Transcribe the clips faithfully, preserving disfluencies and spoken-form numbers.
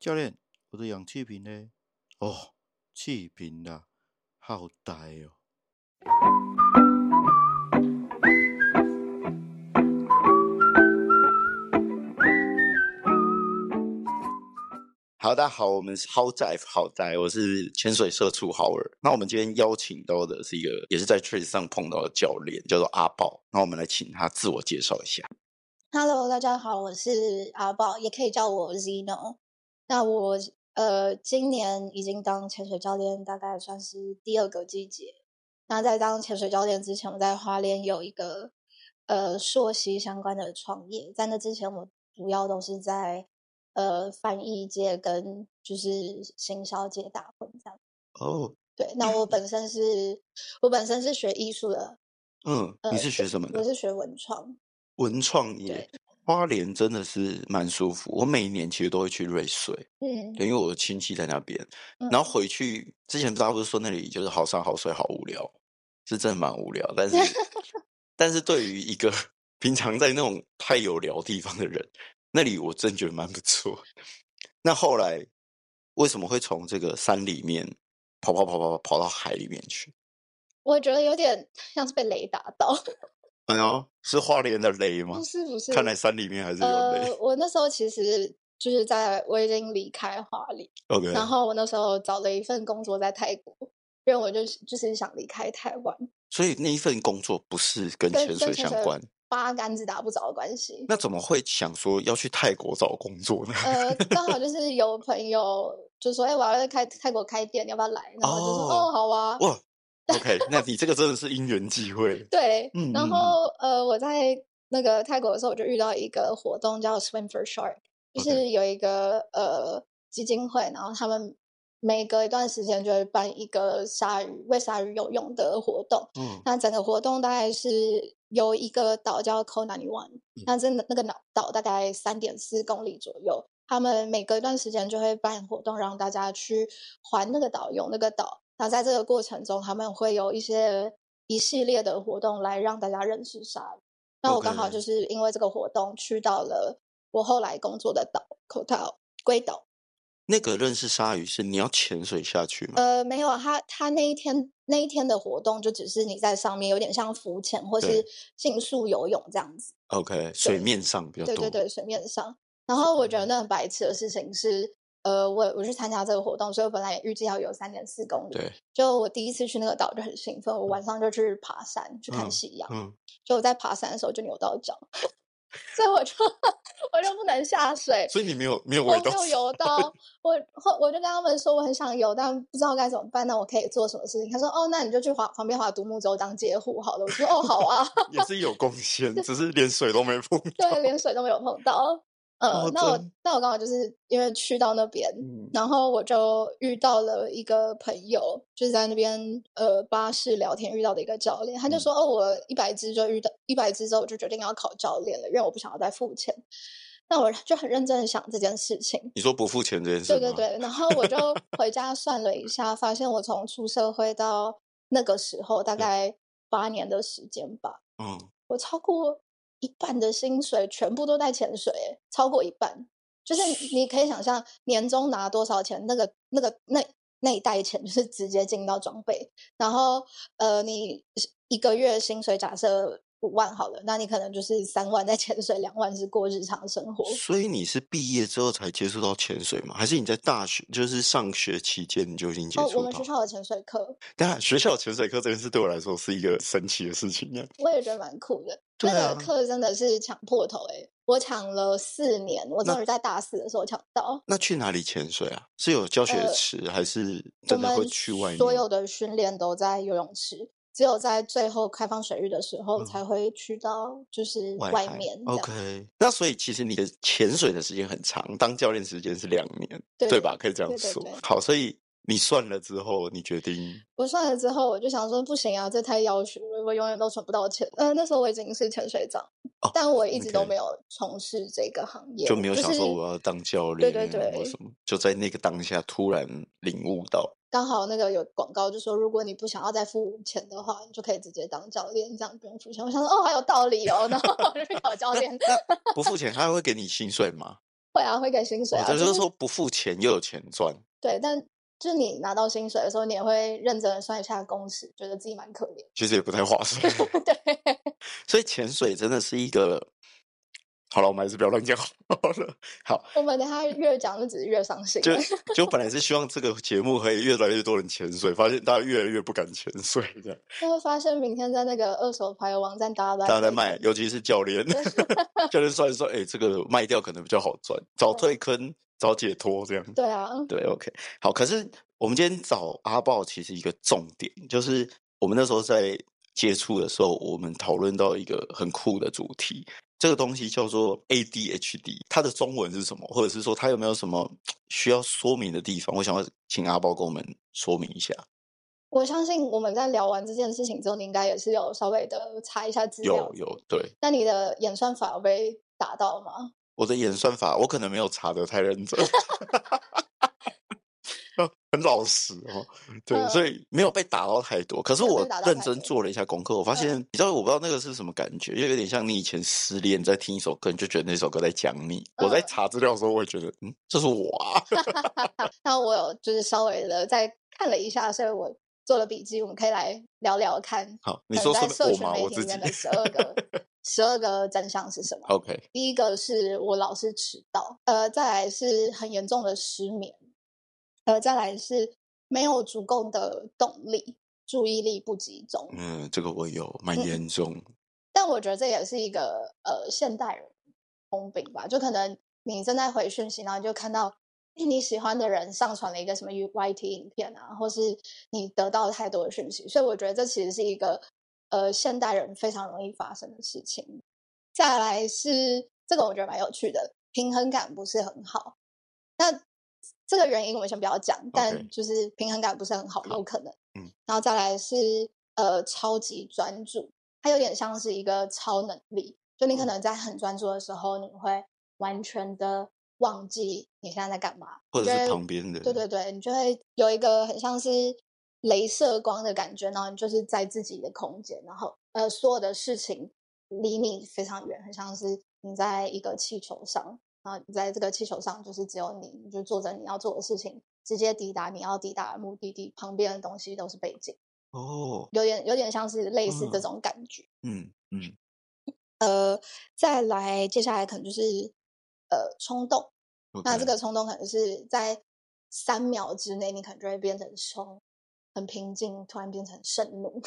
教练，我的氧气瓶呢？哦，气瓶啦，好呆哦。好，大家好，我们是豪宅豪宅，我是潜水社畜豪尔。那我们今天邀请到的是一个，也是在 Trace 上碰到的教练，叫做阿豹。那我们来请他自我介绍一下。 Hello， 大家好，我是阿豹，也可以叫我 Zeno。那我呃今年已经当潜水教练，大概算是第二个季节。那在当潜水教练之前，我在花莲有一个呃溯溪相关的创业，在那之前我主要都是在呃翻译界跟就是行销界打混这样。 哦， 对，那我本身是我本身是学艺术的。 嗯， 呃， 你是学什么的？ 我是学文创。 文创业。花莲真的是蛮舒服，我每一年其实都会去瑞穗， 嗯， 对，因为我的亲戚在那边， 嗯然后回去之前大家不是说那里就是好山好水好无聊，是真的蛮无聊，但是但是对于一个平常在那种太有聊地方的人，那里我真觉得蛮不错。那后来为什么会从这个山里面跑跑跑跑跑到海里面去？ 我觉得有点像是被雷打到。 哎呦，是花莲的雷吗？ 不是不是， 看来山里面还是有雷。 呃，我那时候其实就是在我已经离开花莲 OK， 然后我那时候找了一份工作在泰国，因为我就就是想离开台湾， 所以那一份工作不是跟潜水相关， 八竿子打不着的关系。 那怎么会想说要去泰国找工作呢？ 呃，刚好就是有朋友就说：“哎、欸，我要在开泰国开店，你要不要来？”然后我就说：“哦，哦好啊。” 哇 ，OK， 那你这个真的是因缘际会。 对， 嗯， 然后呃，我在那个泰国的时候，我就遇到一个活动叫 Swim for Shark， 就是有一个呃基金会，然后他们每隔一段时间就会办一个鲨鱼为鲨鱼游泳的活动。嗯，那整个活动大概是有一个岛叫 Koh Naniwan， 那真的那个岛大概三点四公里左右。他们每隔一段时间就会办活动，让大家去环那个岛，游那个岛。那在这个过程中，他们会有一些一系列的活动来让大家认识鲨鱼。那我刚好就是因为这个活动去到了我后来工作的岛口岛龟岛。 那个认识鲨鱼是你要潜水下去吗？ 呃，没有，他他那一天那一天的活动就只是你在上面有点像浮潜或是竞速游泳这样子。 OK， 水面上比较多。 对对对，水面上。然后我觉得那很白痴的事情是。呃，我我去参加这个活动，所以我本来也预计要有三点四公里。 对， 就我第一次去那个岛就很兴奋，我晚上就去爬山去看夕阳。嗯，就我在爬山的时候就扭到脚，所以我就我就不能下水。 所以你没有没有我没有游到，我我就跟他们说我很想游，但不知道该怎么办。那我可以做什么事情？他说哦，那你就去划旁边划独木舟当接护好了。我说哦，好啊， 也是有贡献，只是连水都没碰到。 对，连水都没有碰到。呃，哦、那我那我刚好就是因为去到那边、嗯，然后我就遇到了一个朋友，就是在那边呃巴士聊天遇到的一个教练，他就说、嗯、哦，我一百只就遇到一百只之后，我就决定要考教练了，因为我不想要再付钱。那我就很认真的想这件事情。 你说不付钱这件事吗？ 对对对，然后我就回家算了一下，发现我从出社会到那个时候大概八年的时间吧。嗯，我超过。一半的薪水全部都在潜水，超过一半，就是你可以想象年终拿多少钱，那个那个那那一袋钱就是直接进到装备，然后呃，你一个月薪水假设五万好了，那你可能就是三万在潜水，两万是过日常生活。 所以你是毕业之后才接触到潜水吗？还是你在大学就是上学期间你就已经接触到？ 哦，我们学校有潜水课。 当然，学校潜水课这件事对我来说是一个神奇的事情呀。 我也觉得蛮酷的。对啊、那个课真的是抢破头哎、欸！我抢了四年，我终于在大四的时候抢到。 那去哪里潜水啊？是有教学池、呃、还是真的会去外面？ 所有的训练都在游泳池，只有在最后开放水域的时候才会去到就是外面。 OK， 那所以其实你的潜水的时间很长，当教练时间是两年， 对, 对吧？可以这样说。对对对，好，所以你算了之后，你决定？ 我算了之后，我就想说不行啊，这太要求了，我永远都存不到钱。呃，那时候我已经是潜水长，哦、但我一直都没有从事这个行业， 就没有想说我要当教练， 对对对， 或什么。就在那个当下突然领悟到， 刚好那个有广告就说，如果你不想要再付钱的话，你就可以直接当教练，这样不用付钱。我想说哦，还有道理哦，然后我就去考教练。 不付钱他会给你薪水吗？ 会啊，会给薪水哦， 啊，就是这就是说不付钱又有钱赚。 对，但就是你拿到薪水的时候，你也会认真的算一下工时，觉得自己蛮可怜。 其实也不太划算。 对， 所以潜水真的是一个，好了，我们还是不要乱讲好了。好， 我们等一下越讲就只是越伤心就了。 就本来是希望这个节目可以越来越多人潜水，发现大家越来越不敢潜水，这样就会发现明天在那个二手牌网站，大家都大家在卖， 推坑尤其是教练，教练算一算，哎、这个卖掉可能比较好赚，早退坑，早解脱，这样。 对啊， 对，OK，好。可是我们今天找阿豹，其实一个重点就是，我们那时候在接触的时候，我们讨论到一个很酷的主题，这个东西叫做 A D H D， 它的中文是什么？或者是说它有没有什么需要说明的地方？我想要请阿豹跟我们说明一下。 我相信我们在聊完这件事情之后，你应该也是有稍微的查一下资料有。有，对。 那你的演算法有被打到吗？ 我的演算法，我可能没有查得太认真。很老实哦，对， 嗯所以没有被打到太多。可是我没有被打到认太多真做了一下功课，我发现， 嗯你知道，我不知道那个是什么感觉，就有点像你以前失恋在听一首歌，你就觉得那首歌在讲你。 嗯我在查资料的时候，我会觉得，嗯，这是我啊。 那我有就是稍微的再看了一下，所以我做了笔记，我们可以来聊聊看。 好，你可能说说我吗？ 在社群媒我自己。 体里面的十二个十二个真相是什么 OK， 第一个是我老是迟到，呃，再来是很严重的失眠，呃，再来是没有足够的动力，注意力不集中。 嗯，这个我有蛮嗯严重。 但我觉得这也是一个呃现代人通病吧，就可能你正在回讯息，然后你就看到诶你喜欢的人上传了一个什么 Y T 影片啊，或是你得到太多的讯息，所以我觉得这其实是一个呃现代人非常容易发生的事情。再来是这个我觉得蛮有趣的，平衡感不是很好。那这个原因我们先不要讲，但就是平衡感不是很好，有可能。 嗯， 然后再来是呃超级专注，它有点像是一个超能力，就你可能在很专注的时候，你会完全的忘记你现在在干嘛， 或者是你就会旁边的， 对对对，你就会有一个很像是镭射光的感觉，然后你就是在自己的空间，然后呃所有的事情离你非常远，很像是你在一个气球上，然后你在这个气球上就是只有你，你就做着你要做的事情，直接抵达你要抵达的目的地，旁边的东西都是背景。 哦， 有点有点像是类似这种感觉。 嗯嗯， 呃，再来接下来可能就是呃冲动，那这 OK， 个冲动可能是在三秒之内，你可能就会变成冲，很平静，突然变成盛怒，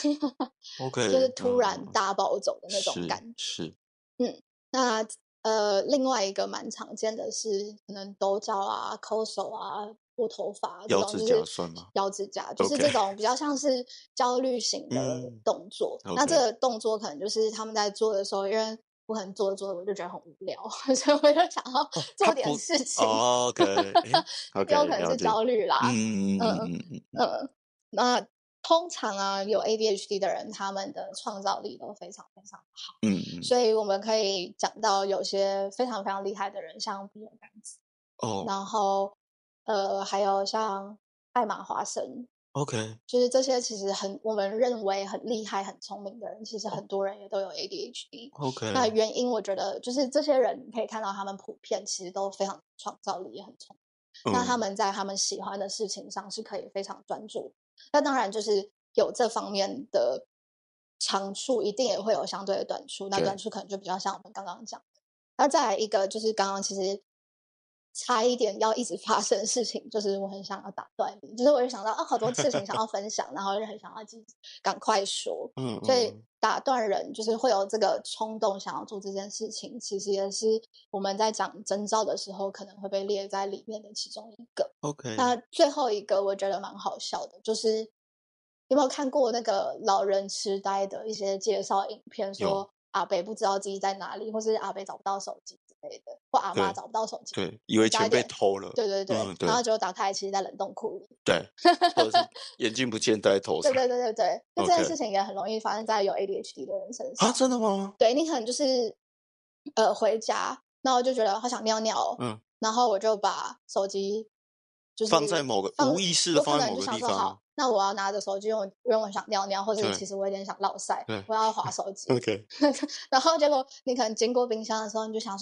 OK， 就是突然嗯大暴走的那种是感觉。 是， 嗯，那呃，另外一个蛮常见的是可能抖脚啊、抠手啊、拨头发这咬指种，就是甲算吗咬指甲，就是 OK 这种比较像是焦虑型的嗯动作。那 OK 这个动作可能就是他们在做的时候，因为我可能做着做着我就觉得很无聊，所以我就想要哦， 做点他不事情。 哦，OK，诶，OK， 有可能是了解， 焦虑啦， 嗯嗯嗯嗯嗯嗯嗯， 嗯。那通常啊，有 A D H D 的人，他们的创造力都非常非常好。 嗯嗯， 所以我们可以讲到有些非常非常厉害的人，像比尔盖茨， 哦然后呃，还有像艾玛华森， ，OK， 就是这些其实很我们认为很厉害、很聪明的人，其实很多人也都有 A D H D。那 OK， 原因我觉得就是这些人，你可以看到他们普遍其实都非常创造力，也很聪明。那他嗯， 们在他们喜欢的事情上是可以非常专注。那当然就是有这方面的长处，一定也会有相对的短处。那对短处可能就比较像我们刚刚讲的。那再来一个就是刚刚其实差一点要一直发生的事情，就是我很想要打断你，就是我也想到啊，好多事情想要分享，然后就很想要自己赶快说， 嗯所以嗯， 打断人就是会有这个冲动想要做这件事情，其实也是我们在讲征兆的时候可能会被列在里面的其中一个。 OK， 那最后一个我觉得蛮好笑的，就是有没有看过那个老人痴呆的一些介绍影片， 有说阿北不知道自己在哪里，或是阿北找不到手机之类的，或阿妈对找不到手机， 对，以为钱被加一点偷了， 对对对， 嗯对然后结果打开，其实在冷冻库里。 对，或者是眼镜不见戴在头上对对对对对，那这件 OK 事情也很容易发生在有 A D H D 的人身啊， 上。 真的吗？ 对，你可能就是呃回家，然后就觉得好想尿尿哦， 嗯， 然后我就把手机就是放在某个放无意识的我可放在能就想说， 某个地方好，那我要拿着手机，因为我因为我想尿尿，或者对其实我有点想落晒对， 我要滑手机。 ，OK， 然后结果你可能经过冰箱的时候，你就想说，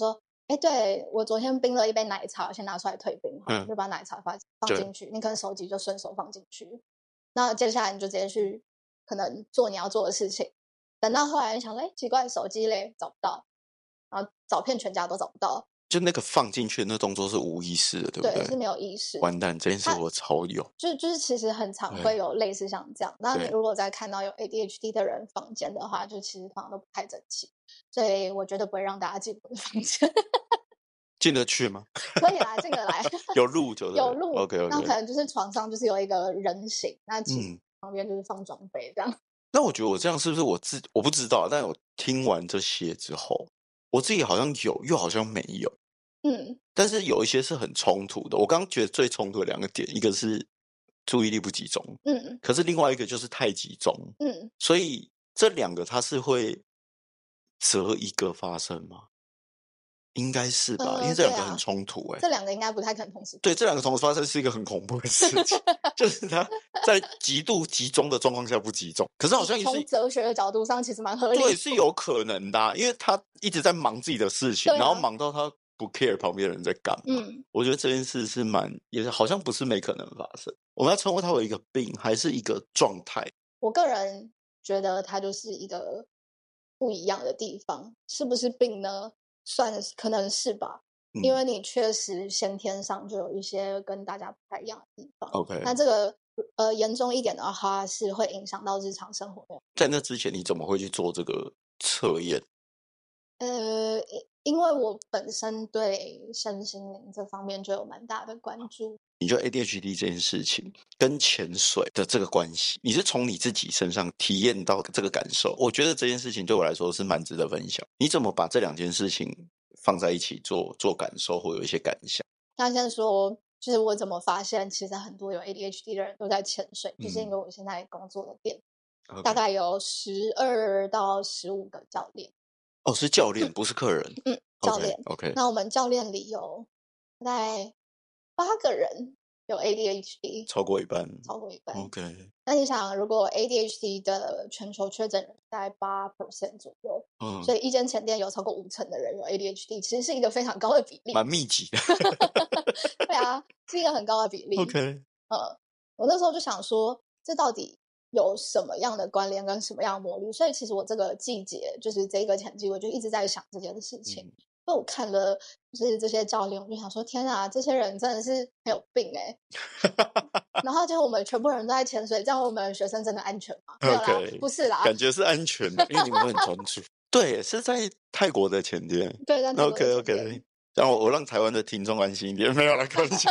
哎，对，我昨天冰了一杯奶茶，先拿出来退冰， 嗯， 就把奶茶放放进去，你可能手机就顺手放进去，那接下来你就直接去可能做你要做的事情。等到后来你想，哎，奇怪，手机嘞找不到，然后找遍全家都找不到。 就那个放进去的那动作是无意识的，对不对？ 对，是没有意识。 完蛋，这件事我超有。 就就是其实很常会有类似像这样。那你如果再看到有 A D H D 的人房间的话，就其实通常都不太整齐，所以我绝对不会让大家进我的房间。 进得去吗？ 可以啦，进得来。 有路就有路 OK OK。 那可能就是床上就是有一个人形，那其实嗯， 旁边就是放装备这样。 那我觉得我这样是不是我自我不知道，但我听完这些之后，我自己好像有，又好像没有。 嗯， 但是有一些是很冲突的。我刚刚觉得最冲突的两个点，一个是注意力不集中， 嗯， 可是另外一个就是太集中， 嗯， 所以这两个它是会择一个发生吗？应该是吧， 呃因为这两个对啊很冲突哎、 这两个应该不太可能同时。 对，这两个同时发生是一个很恐怖的事情，就是它在极度集中的状况下不集中，可是好像也从是哲学的角度上其实蛮合理的。 对，是有可能的啊、因为他一直在忙自己的事情， 对啊然后忙到他不 care 旁边的人在干嘛。 嗯， 我觉得这件事是蛮，也是好像不是没可能发生。我们要称呼它为一个病，还是一个状态？ 我个人觉得它就是一个不一样的地方，是不是病呢？算是可能是吧， 嗯因为你确实先天上就有一些跟大家不太一样的地方。 OK， 那这个呃严重一点的话，是会影响到日常生活的。 在那之前你怎么会去做这个测验？ 呃，因因为我本身对身心灵这方面就有蛮大的关注。 你觉得 A D H D 这件事情跟潜水的这个关系，你是从你自己身上体验到这个感受？我觉得这件事情对我来说是蛮值得分享。你怎么把这两件事情放在一起做做感受，或有一些感想？ 那先说，就是我怎么发现，其实很多有 A D H D 的人都在潜水， 嗯就是因为我现在工作的店、 okay. 大概有十二到十五个教练。 哦，是教练，不是客人。 嗯，教练。 OK，, okay. 那我们教练里有大概八个人有 A D H D， 超过一半， 超过一半。 OK， 那你想，如果 A D H D 的全球确诊人大概八 percent 左右， 嗯， 所以一间前店有超过五成的人有 A D H D， 其实是一个非常高的比例， 蛮密集的。 对啊，是一个很高的比例。 OK， 呃，我那时候就想说，这到底有什么样的关联跟什么样的魔力？所以其实我这个季节，就是这一个前季，我就一直在想这件事情。嗯，因为我看了就是这些教练，我就想说，天啊，这些人真的是很有病哎、欸！然后就我们全部人都在潜水，这样我们学生真的安全吗？没有啦， okay, 不是啦， 感觉是安全的，因为你们会很专注。对，是在泰国的前店。 对，在泰国的前店。 OK OK， 让我我让台湾的听众安心一点，没有来开玩笑。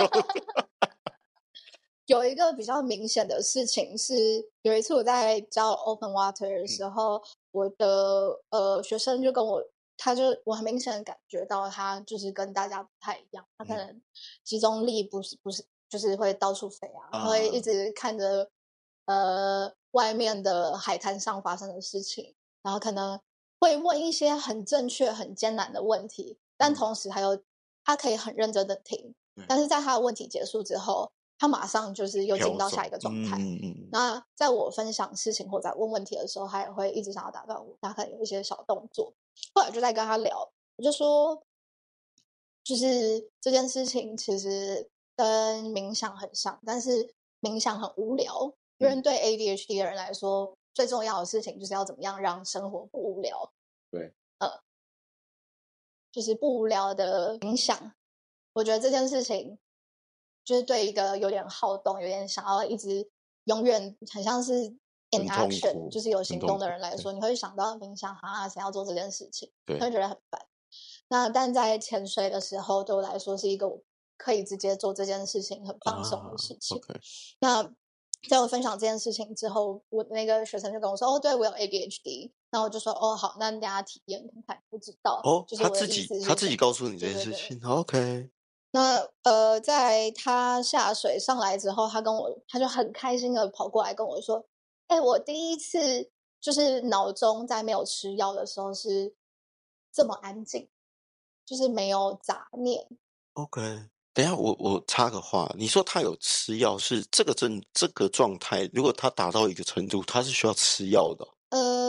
有一个比较明显的事情是，有一次我在教 Open Water 的时候，嗯、我的呃学生就跟我，他就我很明显的感觉到他就是跟大家不太一样，他可能集中力不是不是就是会到处飞啊，嗯、会一直看着呃外面的海滩上发生的事情，然后可能会问一些很正确、很艰难的问题，但同时还有他可以很认真的听，嗯、但是在他的问题结束之后。他马上就是又进到下一个状态。嗯嗯、那在我分享事情或者问问题的时候，他也会一直想要打断我，他可能有一些小动作。后来就在跟他聊，我就说，就是这件事情其实跟冥想很像，但是冥想很无聊，因为对 A D H D 的人来说，最重要的事情就是要怎么样让生活不无聊。 对， 呃，就是不无聊的冥想。我觉得这件事情。就是对一个有点好动、有点想要一直永远很像是 in action， 就是有行动的人来说，你会想到冥想啊，谁要做这件事情，你会觉得很烦。那但在潜水的时候，对我来说是一个我可以直接做这件事情、很放松的事情。啊 okay. 那在我分享这件事情之后，我那个学生就跟我说：“哦，对我有 A D H D。”然后我就说：“哦，好，那大家体验看看，不知道。” 哦， 就是他自己他自己告诉你这件事情。对对对 OK。 那呃，在他下水上来之后，他跟我，他就很开心的跑过来跟我说：“哎、欸，我第一次就是脑中在没有吃药的时候是这么安静，就是没有杂念。” OK， 等一下我我插个话，你说他有吃药，是这个症这个状态，如果他达到一个程度，他是需要吃药的。 呃，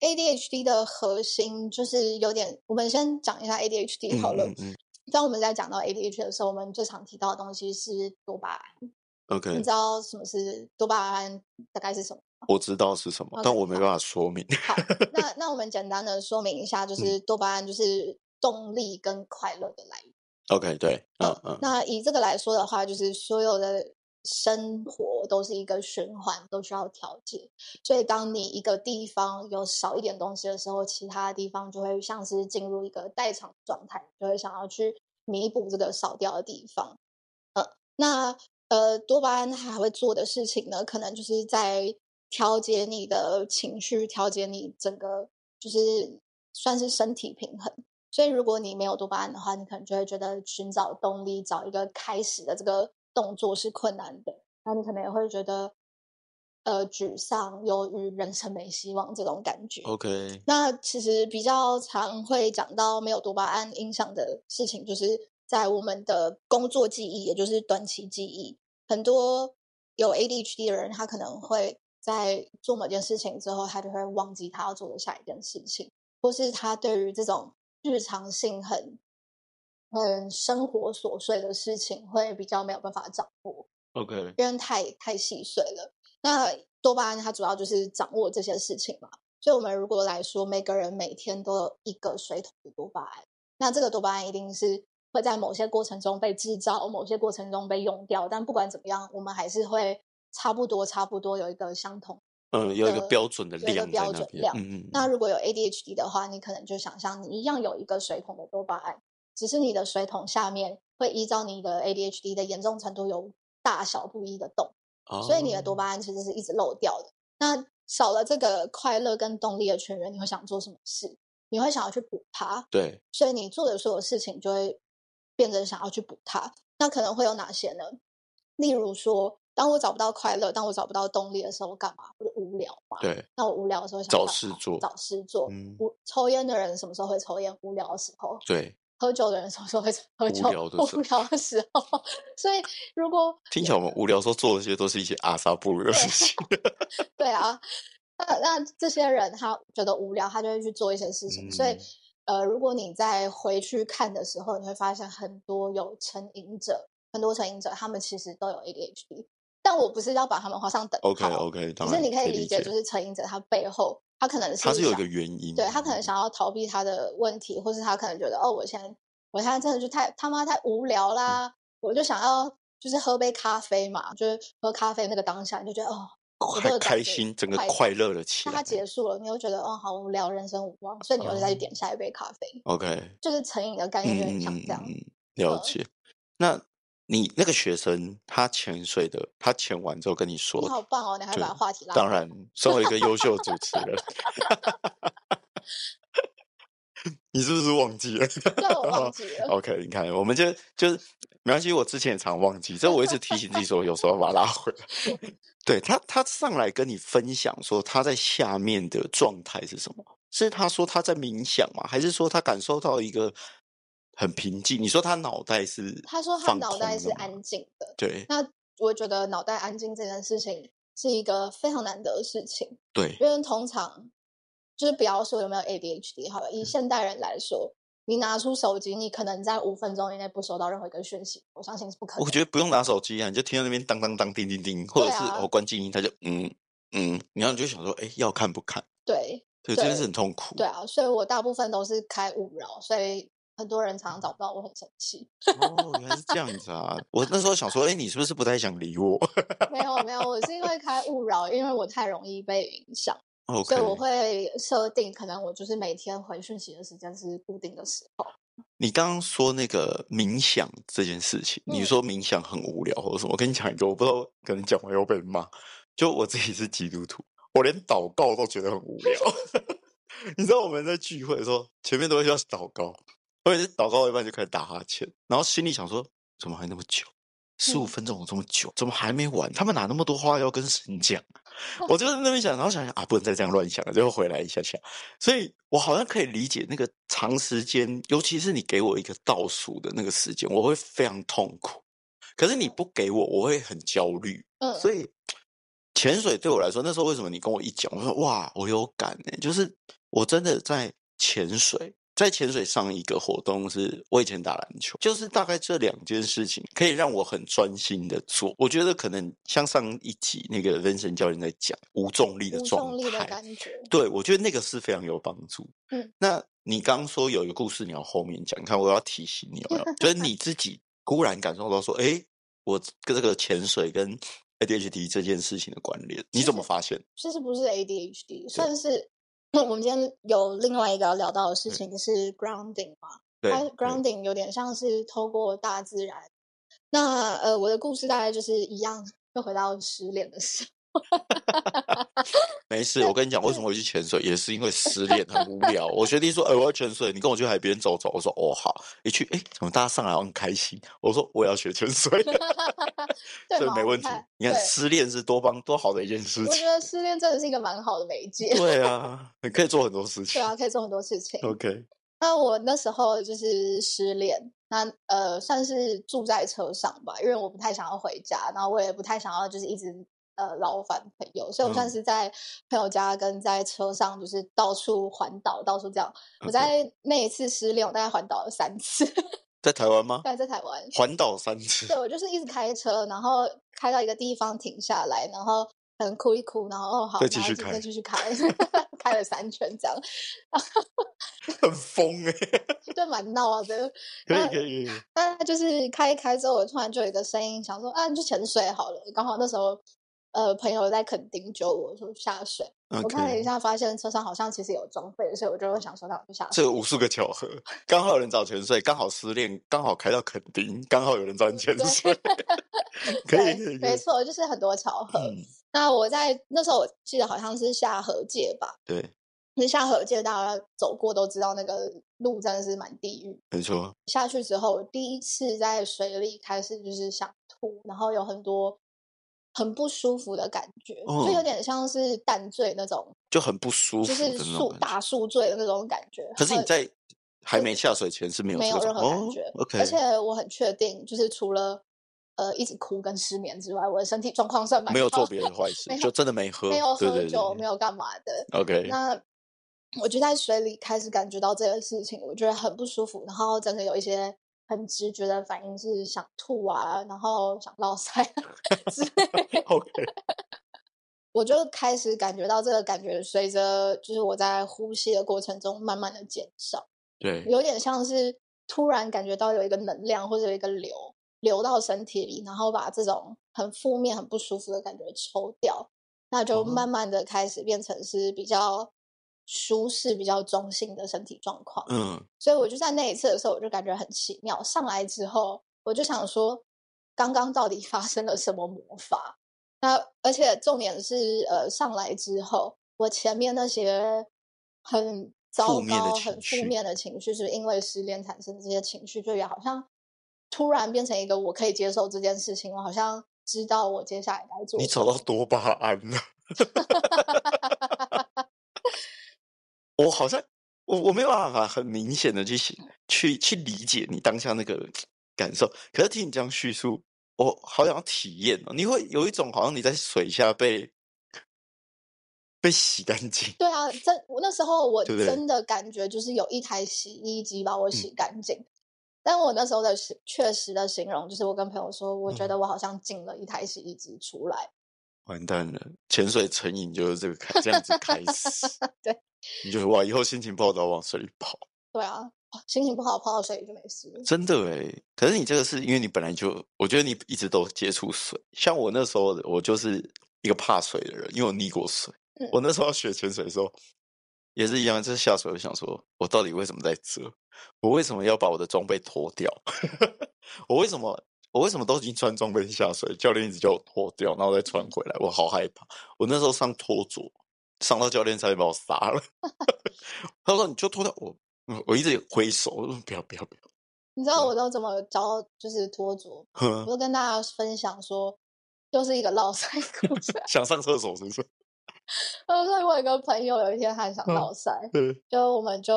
A D H D 的核心就是有点，我们先讲一下 A D H D 好了。 嗯嗯嗯当我们在讲到 A D H D 的时候，我们最常提到的东西是多巴胺。你 ，OK， 知道什么是多巴胺？大概是什么？ 我知道是什么，但 OK， 我没办法说明。 好，那那我们简单的说明一下，就嗯是多巴胺就是动力跟快乐的来源。 OK，对，嗯呃， 嗯那以这个来说的话，就是所有的生活都是一个循环，都需要调节。所以当你一个地方有少一点东西的时候，其他的地方就会像是进入一个代偿状态，就会想要去弥补这个少掉的地方。呃，那呃，多巴胺它还会做的事情呢，可能就是在调节你的情绪，调节你整个就是算是身体平衡。所以如果你没有多巴胺的话，你可能就会觉得寻找动力，找一个开始的这个动作是困难的。那你可能也会觉得呃沮丧、忧郁、人生没希望这种感觉。 ，OK， 那其实比较常会讲到没有多巴胺影响的事情，就是在我们的工作记忆，也就是短期记忆。很多有 A D H D 的人，他可能会在做某件事情之后，他就会忘记他要做的下一件事情，或是他对于这种日常性很很生活琐碎的事情，会比较没有办法掌握， OK， 因为太太细碎了。那多巴胺它主要就是掌握这些事情嘛，所以我们如果来说，每个人每天都有一个水桶的多巴胺，那这个多巴胺一定是会在某些过程中被制造，某些过程中被用掉，但不管怎么样，我们还是会差不多差不多有一个相同嗯，有一个的标准的有一个量在标那边， 准量。 嗯嗯那如果有 A D H D 的话，你可能就想象你一样有一个水桶的多巴胺，只是你的水桶下面会依照你的 A D H D 的严重程度有大小不一的洞，所以你的多哦巴胺其实是一直漏掉的。那少了这个快乐跟动力的泉源，你会想做什么事？你会想要去补它， 对， 所以你做的所有事情就会变成想要去补它。那可能会有哪些呢？例如说，当我找不到快乐，当我找不到动力的时候，我干嘛？我就无聊嘛。 对， 那我无聊的时候想找干嘛？ 事做， 找事做。 嗯， 无抽烟的人什么时候会抽烟？无聊的时候。 对， 喝酒的人什么时候会喝无酒？ 聊的时候无聊的时候。所以如果听起来我们无聊时候做的这些都是一些阿萨布鲁的对事情。 对啊，那那这些人他觉得无聊，他就会去做一些事情。所以嗯， 呃，如果你再回去看的时候，你会发现很多有成瘾者，很多成瘾者他们其实都有 A D H D， 但我不是要把他们画上等号。 OK OK， 只当然是你可以理解， 可以理解， 就是成瘾者他背后他可能是它是有一想个原因， 对他可能想要逃避他的问题，或是他可能觉得哦，我现在我现在真的就太他妈太无聊啦， 嗯我就想要就是喝杯咖啡嘛，就是喝咖啡那个当下你就觉得哦，我这开个感觉开心，整个快快乐了起那它来。 结束了，你又觉得哦好无聊，人生无望，所以你又再去哦点下一杯咖啡， OK， 就是成瘾的概念就很嗯嗯像这样。 嗯嗯嗯，了呃， 解。那你那个学生他潜水的，他潜完之后跟你说你的， 好棒哦，你还对， 把话题拉回来。 当然，身为一个优秀主持人，你是不是忘记了？ 对，我忘记了。 OK，你看，我们就就是没关系，我之前也常忘记，这我一直提醒自己说，有时候把它拉回来。对他，他上来跟你分享说他在下面的状态是什么？是他说他在冥想吗？还是说他感受到一个很平静？你说他脑袋是他说他放脑袋空的吗？ 是安静的， 对那我觉得脑袋安静这件事情是一个非常难得的事情， 对， 因为通常就是不要说有没有 A D H D 好了，以现代人来说，你拿出手机，你可能在五分钟以内不收到任何一个讯息，我相信是不可能的。 我觉得不用拿手机啊，你就听到那边当当当、叮叮叮，或者是对啊哦关静音，他就嗯嗯，然后你就想说，哎，要看不看？ 对对，这件事很痛苦。 对啊，所以我大部分都是开勿扰，所以很多人常常找不到我，很生气。 哦，原来是这样子啊！我那时候想说，哎，你是不是不太想理我没有没有，我是因为开勿扰，因为我太容易被影响，所以我 ？OK， 会设定，可能我就是每天回讯息的时间是固定的时候。 你刚刚说那个冥想这件事情， 嗯你说冥想很无聊或者什么？我跟你讲一个，我不知道可能讲完又被骂。就我自己是基督徒，我连祷告都觉得很无聊。你知道我们在聚会的时候，前面都会要祷告，我也是祷告一半就开始打哈欠，然后心里想说，怎么还那么久？十五嗯分钟有这么久，怎么还没完？他们哪那么多话要跟神讲？我就在那边想，然后想想啊，不能再这样乱想了，就回来一下下。所以我好像可以理解那个长时间，尤其是你给我一个倒数的那个时间，我会非常痛苦。可是你不给我，我会很焦虑。 嗯， 所以潜水对我来说，那时候为什么你跟我一讲，我说哇，我有感呢、就是我真的在潜水。在潜水上一个活动是我以前打篮球，就是大概这两件事情可以让我很专心的做。我觉得可能像上一集那个 Vincent 教练在讲无重力的无状重力的态， 感觉， 对，我觉得那个是非常有帮助。 嗯， 那你刚刚说有一个故事你要后面讲，你看我要提醒你有没有？就是你自己忽然感受到说，哎，我跟这个潜水跟 A D H D 这件事情的关联，你怎么发现？ 其实不是 A D H D， 算是我们今天有另外一个要聊到的事情是 grounding 嘛， 对， 它 grounding 有点像是透过大自然。那呃，我的故事大概就是一样，又回到失恋的时候。 没事，我跟你讲，为什么会去潜水，也是因为失恋很无聊。我学弟说，哎、欸，我要潜水，你跟我去海边走走。我说，哦，好。一去，哎、欸，怎么大家上来很开心？我说，我也要学潜水，所以没问题。你看，失恋是多帮多好的一件事情。 我觉得失恋真的是一个蛮好的媒介。 对啊，你可以做很多事情。 对啊，可以做很多事情。 OK。 那我那时候就是失恋，那呃，算是住在车上吧，因为我不太想要回家，然后我也不太想要就是一直呃劳烦朋友，所以我算是在朋友家跟在车上就是到处环岛，到处这样。 Okay. 我在那一次失恋，我大概环岛了三次。 在台湾吗？ 对，在台湾环岛三次。 对，我就是一直开车，然后开到一个地方停下来，然后可能哭一哭，然后哦好， 再继续开， 再继续开，开了三圈这样。 很疯哎、 欸，对，蛮闹的。 可以可以。 那就是开一开之后，我突然就有一个声音想说，啊，你去潜水好了。刚好那时候，呃，朋友在垦丁救我，说下水。Okay. 我看了一下，发现车上好像其实有装备，所以我就想说，那我就下水。 这有无数个巧合，刚好有人找潜水，刚好失恋，刚好开到垦丁，刚好有人找你潜水。可以可以， 没错，就是很多巧合。嗯、那我在那时候，我记得好像是下河界吧？ 对。 其实下河界大家走过都知道，那个路真的是蛮地狱。 没错。 下去之后，我第一次在水里开始就是想吐，然后有很多很不舒服的感觉，嗯、就有点像是淡醉那种， 就很不舒服的那种， 就是宿大宿醉的那种感觉。 可是你在还没下水前是没有没有任何感觉、 哦 ，OK。 而且我很确定，就是除了呃一直哭跟失眠之外，我的身体状况算蛮好， 没有做别的坏事，就真的没喝， 没有喝酒， 对对对没有干嘛的。 OK。 那我就在水里开始感觉到这个事情，我觉得很不舒服，然后真的有一些很直觉的反应是想吐啊，然后想落腮之类。 OK。 我就开始感觉到这个感觉，随着就是我在呼吸的过程中慢慢的减少。 对， 有点像是突然感觉到有一个能量或者有一个流流到身体里，然后把这种很负面、很不舒服的感觉抽掉，那就慢慢的开始变成是比较舒适、比较中性的身体状况。嗯，所以我就在那一次的时候，我就感觉很奇妙。上来之后，我就想说，刚刚到底发生了什么魔法？那而且重点是，呃，上来之后，我前面那些很糟糕、很负面的情绪，是因为失恋产生的这些情绪，就也好像突然变成一个我可以接受这件事情，我好像知道我接下来该做什么。 你找到多巴胺了。我好像我我没有办法很明显的去去去理解你当下那个感受，可是听你这样叙述，我好想要体验哦。你会有一种好像你在水下被被洗干净。 对啊，真我那时候我真的感觉就是有一台洗衣机把我洗干净。嗯、但我那时候的确实的形容就是我跟朋友说，我觉得我好像进了一台洗衣机出来。 完蛋了，潜水成瘾就是这个开这样子开始。 对， 你觉得哇，以后心情不好都要往水里跑。 对啊，心情不好泡到水里就没事。 真的耶，可是你这个是因为你本来就，我觉得你一直都接触水。像我那时候，我就是一个怕水的人，因为我溺过水。嗯、我那时候要学潜水的时候，也是一样，就是下水，我想说，我到底为什么在这？我为什么要把我的装备脱掉？我为什么？我为什么都已经穿装备下水，教练一直叫我脱掉，然后再穿回来，我好害怕。我那时候上脱着，上到教练差点把我杀了。他说：“你就脱掉。”我我一直挥手，我说：“不要不要不要。” 你知道我都怎么教就是脱着？我都跟大家分享说，就是一个落腮故事。 想上厕所是不是？ 我说我有一个朋友，有一天他很想落腮， 嗯、 就我们就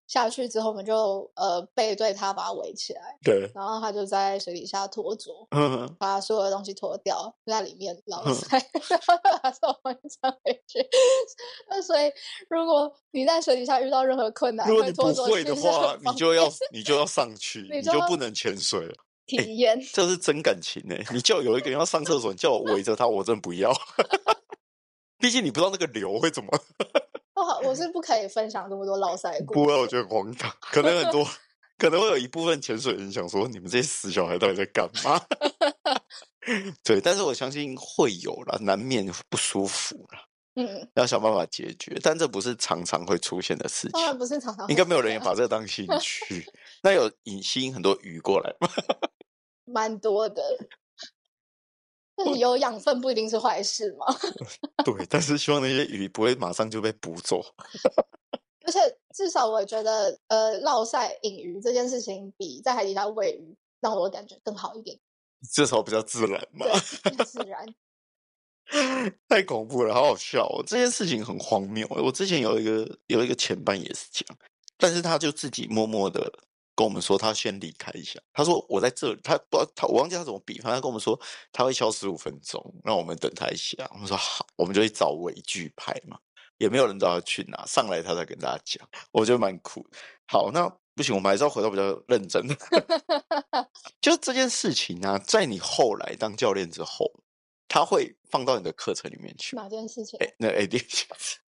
下去之后，我们就呃背对他把他围起来， 对， 然后他就在水底下脱着， 嗯把所有的东西脱掉，在里面捞嗯塞，然后把所有东西穿回去。那所以，如果你在水底下遇到任何困难， 如果你会脱不会着去是的话， 很方你就要便， 你就要上去， 你就要你就不能潜水了。 体验。 这是真感情哎、你叫有一个人要上厕所，你叫我围着他，我真不要。毕竟你不知道那个流会怎么。 不好，我是不可以分享这么多落塞的故不会， 事。 我觉得很荒唐。可能很多，可能会有一部分潜水人想说，你们这些死小孩到底在干嘛？对，但是我相信会有啦，难免不舒服啦， 嗯， 要想办法解决。但这不是常常会出现的事情， 当然不是常常会应该没有人这样也把这个当兴趣。那有引吸引很多鱼过来吗？ 蛮多的。但是有养分不一定是坏事嘛。 对，但是希望那些鱼不会马上就被捕走。 而且至少我觉得，呃，落塞引鱼这件事情比在海底下喂鱼让我感觉更好一点。 至少比较自然嘛。 对，更自然。 太恐怖了，好好笑哦！这件事情很荒谬。我之前有一个有一个前伴也是这样，但是他就自己默默的跟我们说，他先离开一下。他说我在这里，他不知道他我忘记他怎么比，反正他跟我们说他会消失五分钟，让我们等他一下。我们说好，我们就去找尾剧拍嘛，也没有人知道他去哪，上来他才跟大家讲，我觉得蛮酷。好，那不行，我们还是要回到比较认真的。就这件事情啊，在你后来当教练之后，他会放到你的课程里面去。 哪件事情？ 哎，那 A D H D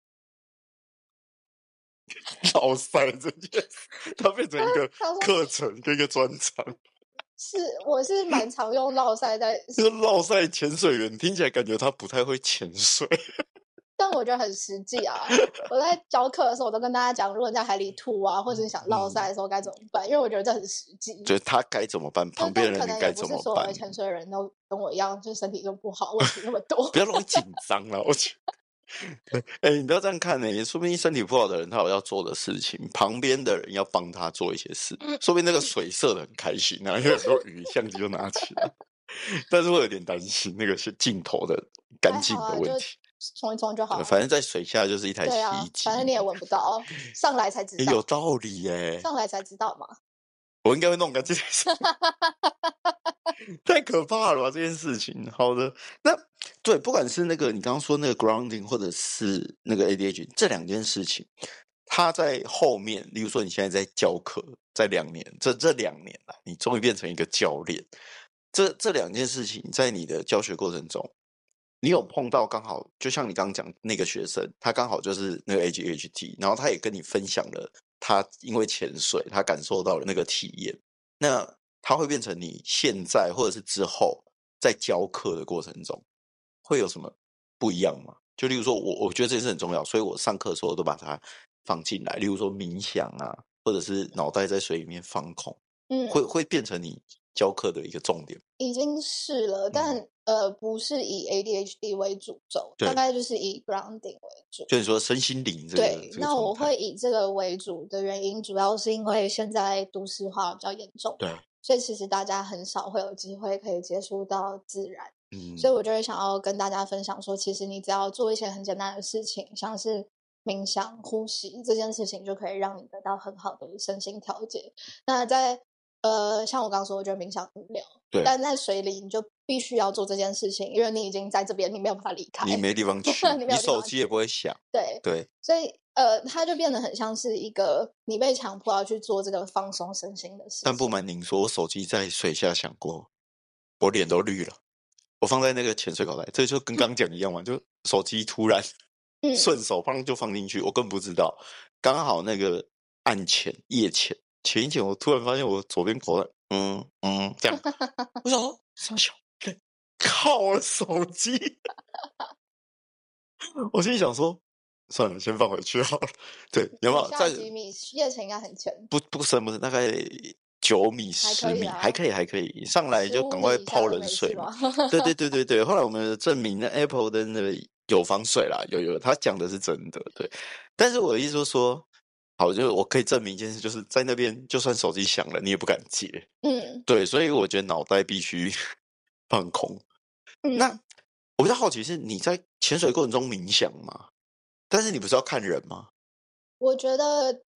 落塞这件事，它变成一个课程跟一个专长。 是，我是蛮常用落塞在， 这个落塞潜水员听起来感觉他不太会潜水。 但我觉得很实际啊。我在教课的时候，我都跟大家讲，如果你在海里吐啊，或者你想落塞的时候该怎么办，因为我觉得这很实际。 就是他该怎么办，旁边的人该怎么办。 可能也不是所有的潜水人都跟我一样，就是身体就不好，问题那么多。 不要容易紧张了，我觉得。哎、欸，你不要这样看呢、欸，说不定身体不好的人他有要做的事情，旁边的人要帮他做一些事，说不定那个水射的很开心啊，因为很多鱼相机就拿起来，但是会有点担心那个是镜头的干净的问题。 冲一冲就好， 反正在水下就是一台洗衣机， 啊、反正你也闻不到，上来才知道。 欸、有道理耶、欸， 上来才知道嘛。 我应该会弄干净。太可怕了吧这件事情。好的，那对，不管是那个你刚刚说那个 grounding 或者是那个 A D H D 这两件事情，它在后面，例如说你现在在教课，在两年这这两年来，你终于变成一个教练，这这两件事情在你的教学过程中，你有碰到刚好，就像你刚刚讲那个学生，他刚好就是那个 A D H D， 然后他也跟你分享了他因为潜水他感受到了那个体验，那他会变成你现在或者是之后在教课的过程中会有什么不一样吗？就例如说我我觉得这件事很重要，所以我上课的时候都把它放进来，例如说冥想啊，或者是脑袋在水里面放空，嗯，会会变成你教课的一个重点。 已经是了，但、嗯、呃不是以 A D H D 为主轴，大概就是以 grounding 为主。 就你说身心灵这个。 对， 这个那我会以这个为主的原因，主要是因为现在都市化比较严重， 对， 所以其实大家很少会有机会可以接触到自然。 嗯， 所以我就会想要跟大家分享说，其实你只要做一些很简单的事情，像是冥想、呼吸这件事情，就可以让你得到很好的身心调节。那在呃，像我刚刚说，我觉得冥想无聊， 对， 但在水里你就必须要做这件事情，因为你已经在这边，你没有办法离开， 你没地方去， 你, 你手机也不会响， 对对， 所以呃，它就变得很像是一个你被强迫要去做这个放松身心的事情。 但不瞒您说，我手机在水下响过，我脸都绿了。我放在那个潜水口袋，这就跟刚讲一样嘛，就手机突然顺手放就放进去，我根本不知道，刚好那个暗潜夜潜潜一潜，我突然发现我左边口袋，嗯嗯，这样，我想说傻小，靠我手机，我心里想说，算了，先放回去好了。对，有没有在几米？夜潜应该很浅， 不不深不深，大概九米十米，还可以还可以，上来就赶快泡冷水嘛。对对对对对，后来我们证明 Apple 的那个有防水啦，有有，他讲的是真的，对。但是我的意思就是说，好，就是我可以证明一件事，就是在那边就算手机响了，你也不敢接。嗯，对，所以我觉得脑袋必须放空。嗯、那我比较好奇是你在潜水过程中冥想吗？但是你不是要看人吗？ 我觉得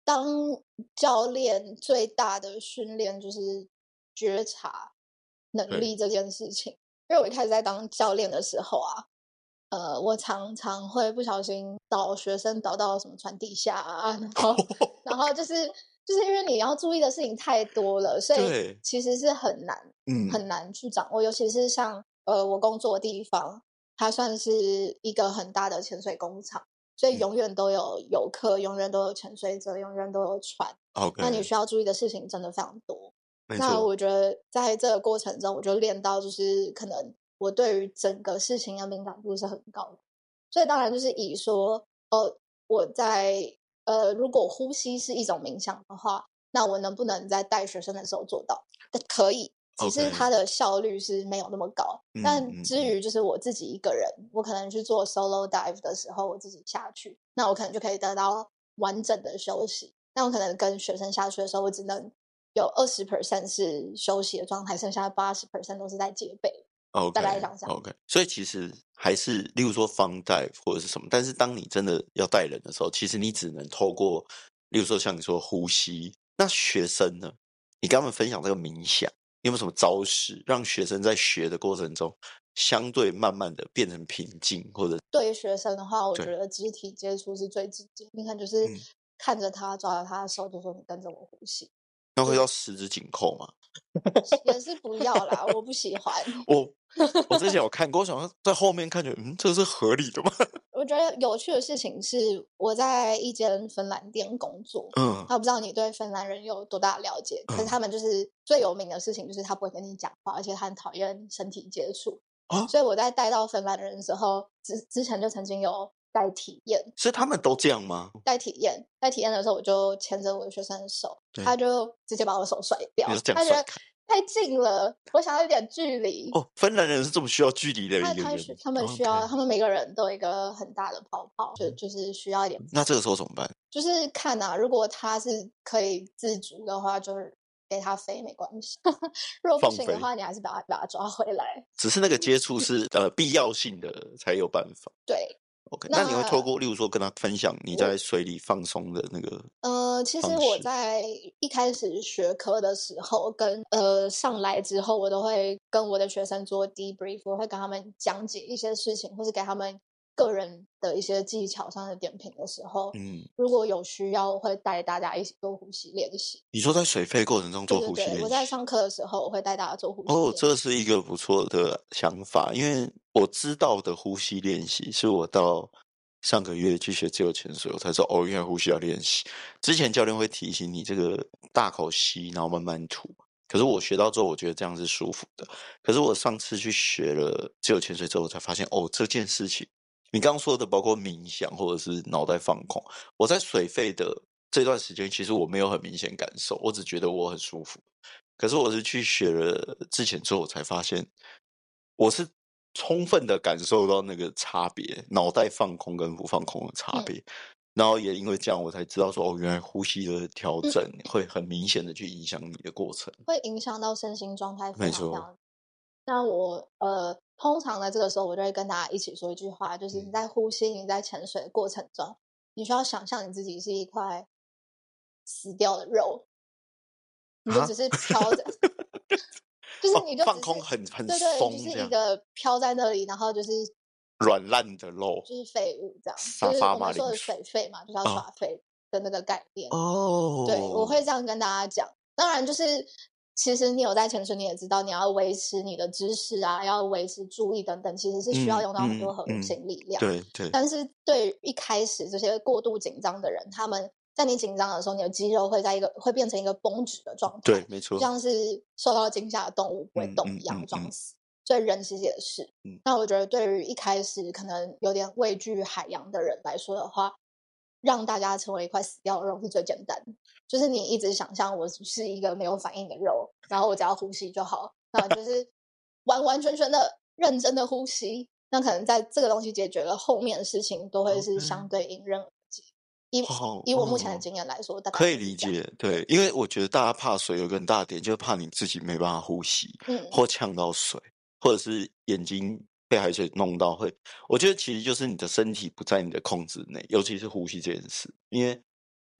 当教练最大的训练就是觉察能力这件事情。因为我一开始在当教练的时候啊，呃，我常常会不小心导学生导到什么船底下啊，然后然后就是就是因为你要注意的事情太多了，所以其实是很难，嗯，很难去掌握。尤其是像呃我工作的地方，它算是一个很大的潜水工厂，所以永远都有游客，永远都有潜水者，永远都有船。 Okay. 那你需要注意的事情真的非常多。那我觉得在这个过程中，我就练到就是可能我对于整个事情的敏感度是很高的。所以当然就是以说，呃，我在呃，如果呼吸是一种冥想的话，那我能不能在带学生的时候做到？可以，只是它的效率是没有那么高。Okay. 但至于就是我自己一个人，嗯嗯、我可能去做 solo dive 的时候，我自己下去，那我可能就可以得到完整的休息。那我可能跟学生下去的时候，我只能有二十 percent 是休息的状态，剩下八十 percent 都是在戒备。 OK， 大概讲这样。 OK， 所以其实还是例如说fun dive或者是什么，但是当你真的要带人的时候，其实你只能透过例如说像你说呼吸。那学生呢，你跟他们分享这个冥想，你有没有什么招式让学生在学的过程中相对慢慢的变成平静？或者对于学生的话，我觉得肢体接触是最直接。你看就是看着他，抓着他的手，就说你跟着我呼吸。 那会要十指紧扣吗？ 也是不要啦，我不喜欢。 我我之前有看过，我想说在后面看觉得，嗯，这是合理的吗？ 我觉得有趣的事情是，我在一间芬兰店工作，嗯，他不知道你对芬兰人有多大了解，嗯、可是他们就是最有名的事情就是他不会跟你讲话，而且他很讨厌身体接触。啊、所以我在带到芬兰人的时候，之之前就曾经有带体验。 所以他们都这样吗？ 带体验，带体验的时候，我就牵着我的学生的手，他就直接把我手甩掉，他觉得太近了，我想要一点距离。 哦，芬兰人是这么需要距离的一个人。 他他他们需要， okay. 他们每个人都有一个很大的泡泡，就就是需要一点。 那这个时候怎么办？ 就是看啊，如果他是可以自主的话，就是给他飞没关系。如果不行的话，你还是把他把他抓回来。 只是那个接触是呃必要性的才有办法。 对。 OK， 那, 那你会透过例如说跟他分享你在水里放松的那个呃，其实我在一开始学科的时候跟呃上来之后，我都会跟我的学生做 debrief， 我会跟他们讲解一些事情，或是给他们个人的一些技巧上的点评的时候，嗯，如果有需要，我会带大家一起做呼吸练习。 你说在水肺过程中做呼吸练习？ 对对对，我在上课的时候，我会带大家做呼吸练习。 哦，这是一个不错的想法，因为我知道的呼吸练习是我到上个月去学自由潜水，我才知道哦，原来呼吸要练习。之前教练会提醒你这个大口吸，然后慢慢吐。可是我学到之后，我觉得这样是舒服的。可是我上次去学了自由潜水之后，我才发现哦，这件事情你刚刚说的，包括冥想或者是脑袋放空，我在水肺的这段时间，其实我没有很明显感受，我只觉得我很舒服。可是我是去学了之前之后，我才发现我是充分的感受到那个差别，脑袋放空跟不放空的差别。嗯、然后也因为这样，我才知道说哦，原来呼吸的调整会很明显的去影响你的过程， 会影响到身心状态。 没错。 那我呃，通常在这个时候，我就会跟大家一起说一句话，就是你在呼吸、你在潜水的过程中，你需要想象你自己是一块死掉的肉。你就只是飘着，就是你就只是、 哦、放空很很对对，就是一个飘在那里，然后就是软烂的肉， 就是废物这样。就是我们说的水废嘛，就是要耍废的那个概念。 哦， 对，我会这样跟大家讲。当然，就是其实你有在潜水，你也知道你要维持你的知识啊，要维持注意等等，其实是需要用到很多核心力量。 嗯嗯嗯、对对。 但是对于一开始这些过度紧张的人，他们在你紧张的时候，你的肌肉会在一个会变成一个绷直的状态， 对，没错， 像是受到惊吓的动物不会动一样，装死。嗯嗯嗯嗯、所以人其实也是。嗯、那我觉得，对于一开始可能有点畏惧海洋的人来说的话，让大家成为一块死掉的肉是最简单的。就是你一直想象我是一个没有反应的肉，然後我只要呼吸就好，那就是完完全全的认真的呼吸。那可能在这个东西解决了，后面的事情都会是相对迎刃而解。以、哦、以我目前的经验来说，大概可以理解。对，因为我觉得大家怕水有个很大的点，就是怕你自己没办法呼吸，嗯，或呛到水，或者是眼睛被海水弄到会。我觉得其实就是你的身体不在你的控制内，尤其是呼吸这件事，因为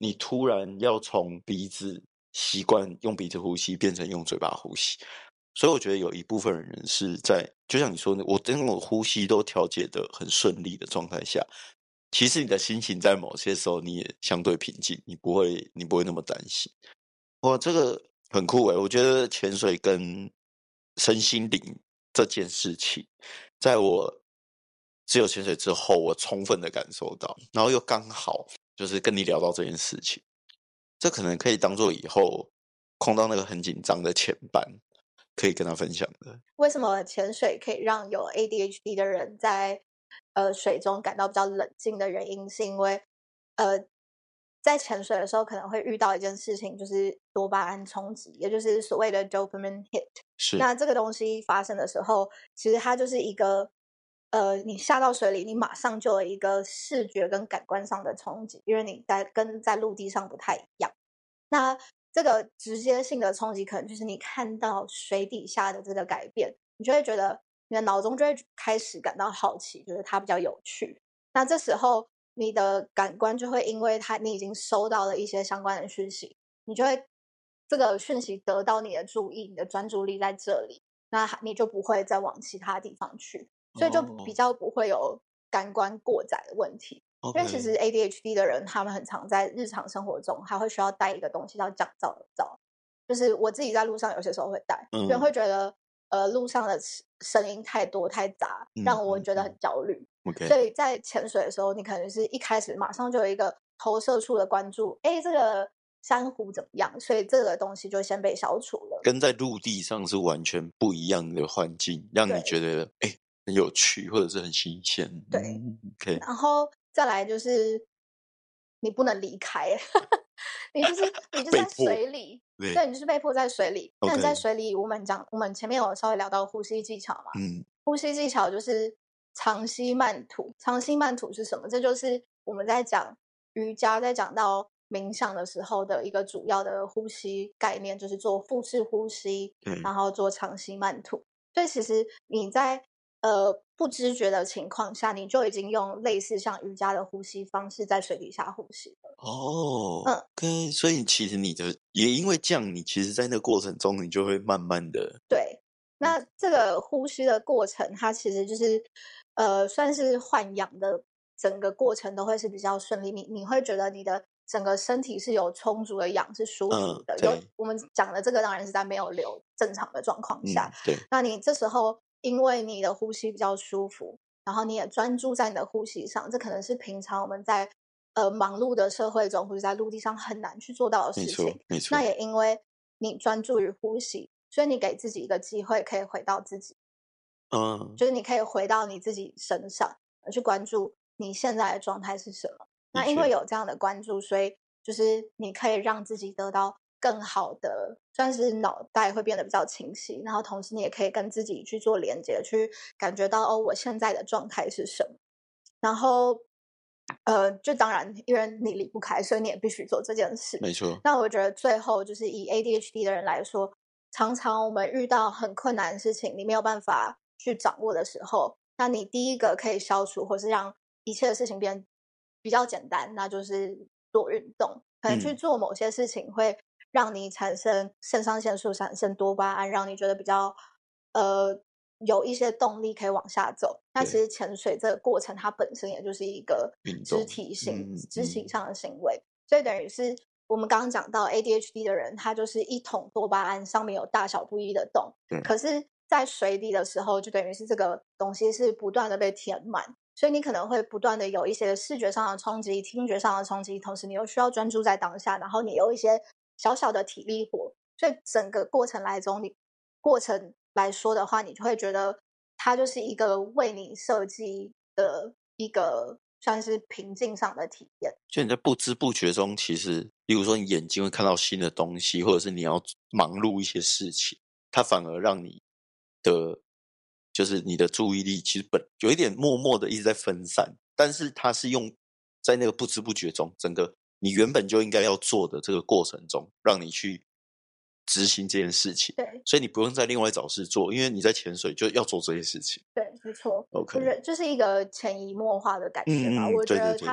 你突然要从鼻子习惯用鼻子呼吸变成用嘴巴呼吸，所以我觉得有一部分人是在就像你说的，我等我呼吸都调节得很顺利的状态下，其实你的心情在某些时候你也相对平静，你不会你不会那么担心。哇，这个很酷诶，我觉得潜水跟身心灵这件事情，在我自由潜水之后，我充分的感受到，然后又刚好就是跟你聊到这件事情，这可能可以当做以后碰到那个很紧张的前班可以跟他分享的。 为什么潜水可以让有 A D H D 的人在呃水中感到比较冷静的原因，是因为呃在潜水的时候可能会遇到一件事情，就是多巴胺冲击，也就是所谓的 dopamine hit。 是， 那这个东西发生的时候，其实它就是一个呃，你下到水里，你马上就有一个视觉跟感官上的冲击，因为你在跟在陆地上不太一样。那这个直接性的冲击，可能就是你看到水底下的这个改变，你就会觉得你的脑中就会开始感到好奇，觉得它比较有趣。那这时候你的感官就会因为它你已经收到了一些相关的讯息，你就会这个讯息得到你的注意，你的专注力在这里，那你就不会再往其他地方去，所以就比哦较不会有感官过载的问题。因为其实 ，OK， A D H D 的人，他们很常在日常生活中还会需要带一个东西叫降噪耳罩，就是我自己在路上有些时候会带，因为嗯会觉得呃路上的声音太多太杂， 嗯让我觉得嗯嗯很焦虑。 ，OK， 所以在潜水的时候，你可能是一开始马上就有一个投射出的关注，哎，这个珊瑚怎么样？所以这个东西就先被消除了。 跟在陆地上是完全不一样的环境，让你对觉得哎、诶很有趣或者是很新鲜。 对， 嗯，OK， 然后再来就是你不能离开，你就是你就在被迫， 水里， 对对，你就是被迫在水里。那你在 ，OK， 水里，我们讲我们前面有稍微聊到呼吸技巧嘛， 嗯呼吸技巧就是长吸慢吐。长吸慢吐是什么？这就是我们在讲瑜伽，在讲到冥想的时候的一个主要的呼吸概念，就是做腹式呼吸， 对， 然后做长吸慢吐。所以其实你在呃不知觉的情况下，你就已经用类似像瑜伽的呼吸方式在水底下呼吸了。 哦嗯， ，OK，所以其实你的也因为这样，你其实在那个过程中，你就会慢慢的， 对。那这个呼吸的过程，它其实就是呃算是换氧的整个过程都会是比较顺利，你你会觉得你的整个身体是有充足的氧，是舒服嗯， 的。有对， 我们讲的这个当然是在没有流正常的状况下， 嗯，对， 那你这时候因为你的呼吸比较舒服，然后你也专注在你的呼吸上，这可能是平常我们在呃忙碌的社会中或者在陆地上很难去做到的没事情。 错，没错， 那也因为你专注于呼吸，所以你给自己一个机会可以回到自己， 嗯， 就是你可以回到你自己身上，去关注你现在的状态是什么。那因的确， 为有这样的关注，所以就是你可以让自己得到更好的，算是脑袋会变得比较清晰，然后同时你也可以跟自己去做连接，去感觉到哦，我现在的状态是什么。然后，呃，就当然因为你离不开，所以你也必须做这件事。 没错， 那我觉得最后就是以 A D H D 的人来说，常常我们遇到很困难的事情，你没有办法去掌握的时候，那你第一个可以消除或是让一切的事情变比较简单，那就是做运动。可能去嗯， 做某些事情会让你产生肾上腺素、产生多巴胺，让你觉得比较呃有一些动力可以往下走。那其对， 实潜水这个过程，它本身也就是一个肢运动， 体性、 嗯肢体嗯， 上的行为，所以等于是我们刚刚讲到 A D H D 的人，他就是一桶多巴胺上面有大小不一的洞， 对， 可是，在水底的时候，就等于是这个东西是不断的被填满，所以你可能会不断的有一些视觉上的冲击、听觉上的冲击，同时你又需要专注在当下，然后你有一些小小的体力活，所以整个过程来中，你过程来说的话，你就会觉得它就是一个为你设计的一个算是平静上的体验。 就你在不知不觉中，其实，例如说你眼睛会看到新的东西，或者是你要忙碌一些事情，它反而让你的，就是你的注意力其实本有一点默默的一直在分散，但是它是用在那个不知不觉中，整个你原本就应该要做的这个过程中，让你去执行这件事情， 对所以你不用再另外找事做，因为你在潜水就要做这些事情。 对，没错，就 OK， 是就是一个潜移默化的感觉吧。 嗯嗯， 我觉对对得它对对，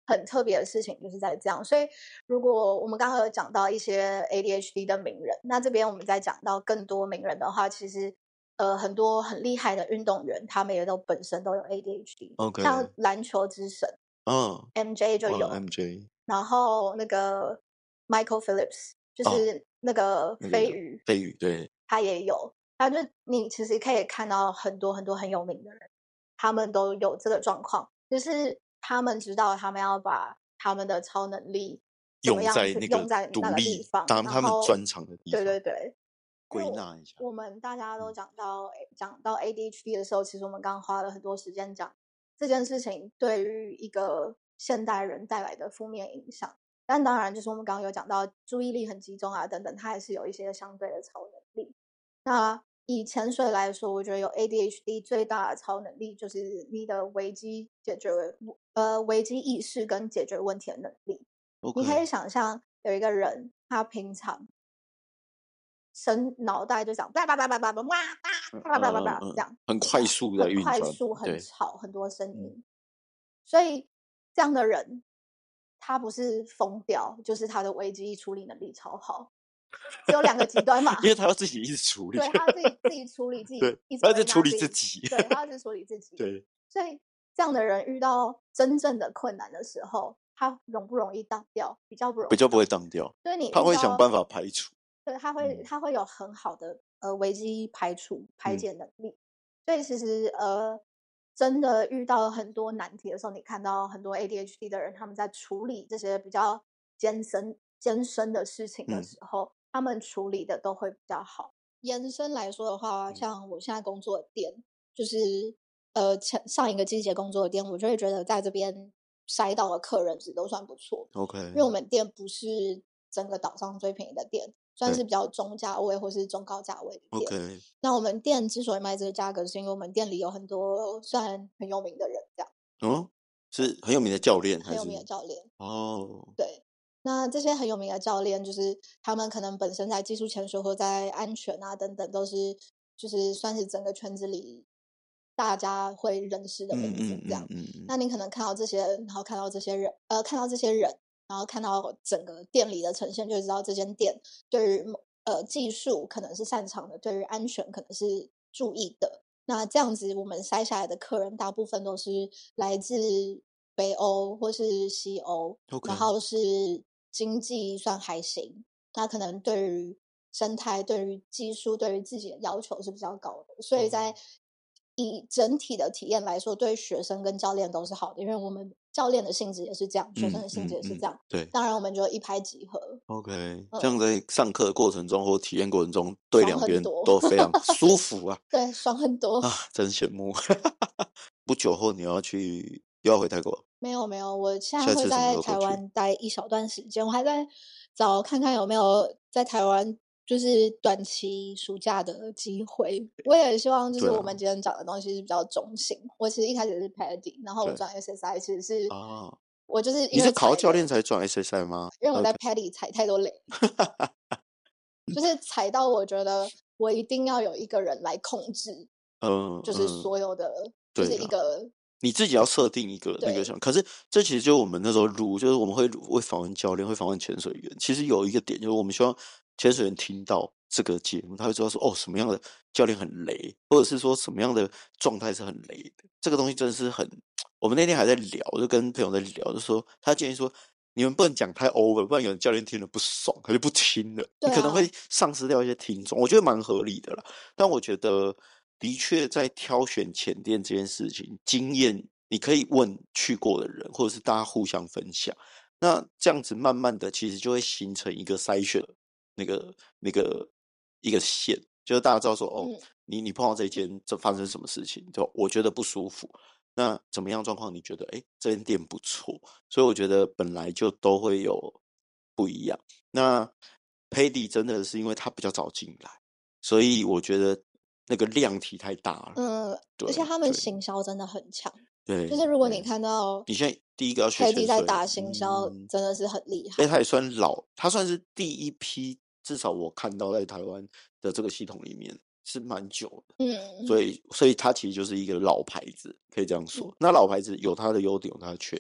很特别的事情就是在这样。所以如果我们刚刚有讲到一些 A D H D 的名人，那这边我们再讲到更多名人的话，其实呃很多很厉害的运动员，他们也都本身都有 A D H D， OK， 像篮球之神， 嗯 M J 就有， 哦 M J 然后那个 Michael Phillips 就哦， 是那个那个有飞鱼， 飞鱼，对他也有。他就你其实可以看到很多很多很有名的人，他们都有这个状况，就是他们知道他们要把他们的超能力怎么用样在那个去用在那个地独立方， 当他们然后专长的地对方， 对对，因为我归纳一下。 我们大家都嗯讲到讲到 A D H D 的时候，其实我们刚刚花了很多时间讲这件事情对于一个现代人带来的负面影响。但当然，就是我们刚刚有讲到注意力很集中啊等等，它还是有一些相对的超能力。那以潜水来说，我觉得有 A D H D 最大的超能力就是你的危机解决呃危机意识跟解决问题的能力。你可以 ，OK， 想象有一个人，他平常生脑袋就讲叭叭叭叭叭叭哇嗯叭叭叭叭嗯嗯， 叭这样， 很快速的很运转， 快速、很对， 吵、很多声嗯音。所以这样的人，他不是疯掉，就是他的危机处理能力超好。只有两个极端嘛， 因为他要自己一直处理， 对他自己自己处理自己， 对， 一直他在处理回答自己， 自己， 对，他是处理自己。 对， 所以这样的人遇到真正的困难的时候，他容不容易当掉？比较不容易， 比较不会当掉， 所以你他遇到， 会想办法排除， 对，他会嗯他会有很好的呃危机排除排嗯解能力。所以其实呃真的遇到很多难题的时候，你看到很多 A D H D 的人，他们在处理这些比较艰深艰深的事情的嗯时候，他们处理的都会比较好。延伸来说的话， 嗯像我现在工作的店，就是呃前上一个季节工作的店，我就会觉得在这边筛到的客人值都算不错， ，OK， 因为我们店不是整个岛上最便宜的店，算是对比较中价位或是中高价位的店。 ，OK， 那我们店之所以卖这个价格，是因为我们店里有很多算很有名的人，这样哦，是很有名的教练还是？ 很有名的教练。 哦， 对，那这些很有名的教练，就是他们可能本身在技术潜水或在安全啊等等，都是就是算是整个圈子里大家会认识的嗯名字嗯这样。 嗯嗯那你可能看到这些，然后看到这些人，呃，看到这些人，然后看到整个店里的呈现，就知道这间店对于某呃技术可能是擅长的，对于安全可能是注意的。那这样子，我们筛下来的客人大部分都是来自北欧或是西欧， ，OK， 然后是经济算还行，他可能对于生态、对于技术、对于自己的要求是比较高的，所以在以整体的体验来说，对学生跟教练都是好的，因为我们教练的性质也是这样，学生嗯的性质嗯嗯， 也是这样。 对当然，我们就一拍即合， ，OK， 嗯这样在上课的过程中或体验过程中，对爽两边很多， 都非常舒服啊， 对，爽很多。 啊，真羡慕。不久后你要去，又要回泰国， 没有没有，我现在下一次什么时会在台候过去？ 湾待一小段时间，我还在找看看有没有在台湾就是短期暑假的机会。我也希望就是对啊我们今天讲的东西是比较中性。我其实一开始是 Paddy，然后我对转 S S I 其实是啊， 我就是你是因为踩考到教练雷， 才转 S S I 吗因为我在 ？OK， Paddy 踩太多雷，就是踩到我觉得我一定要有一个人来控制， 嗯就是嗯， 所有的，就是对啦， 一个你自己要设定一个那个对想，可是这其实就是我们那时候录，就是我们会会访问教练，会访问潜水员。其实有一个点，就是我们希望潜水员听到这个节目，他会知道说，哦，什么样的教练很雷，或者是说什么样的状态是很雷的。这个东西真的是很，我们那天还在聊，就跟朋友在聊，就说他建议说，你们不能讲太 over，不然有人教练听了不爽，他就不听了， 对啊， 你可能会丧失掉一些听众。我觉得蛮合理的啦。但我觉得的确在挑选前店这件事情，经验你可以问去过的人，或者是大家互相分享。那这样子慢慢的，其实就会形成一个筛选那个那个一个线，就是大家知道说，哦， 嗯你你碰到这间这发生什么事情，就我觉得不舒服。那怎么样状况？你觉得哎，这间店不错，所以我觉得本来就都会有不一样。那 Paddy 真的是因为他比较早进来，所以我觉得那个量体太大了。 嗯， 对而且他们对行销真的很强。 对， 就是如果你对看到你现在第一个要学 Paddy 在潜水， 打行销， 嗯， 真的是很厉害。 因为他也算老，他算是第一批，至少我看到在台湾的这个系统里面是蛮久的， 嗯， 所以所以他其实就是一个老牌子，可以这样说。 嗯那老牌子有它的优点，有它的缺点。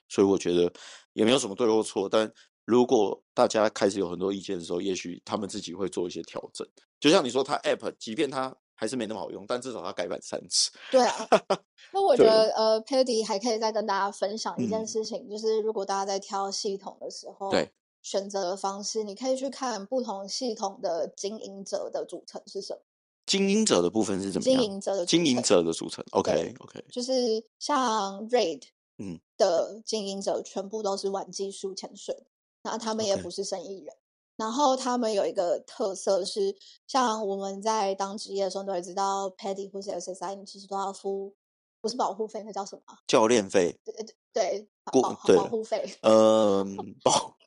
所以我觉得也没有什么对或错，但如果大家开始有很多意见的时候，也许他们自己会做一些调整。就像你说，他 App 即便他还是没那么好用，但至少他改版三次。 对啊，那我觉得呃 Paddy 还可以再跟大家分享一件事情，嗯、就是如果大家在挑系统的时候， 对选择的方式，你可以去看不同系统的经营者的组成是什么。 经营者的部分是怎么样？ 经营者的经营者的组成 ，OK OK， 就是像 Raid 的经营者全部都是玩技术潜水，然后他们也不是生意人。Okay. 然后他们有一个特色是，像我们在当职业的时候，都会知道 Paddy 或是 S S I， 你其实都要付，不是保护费，那叫什么？ 教练费。 对对，保保护费。 呃，保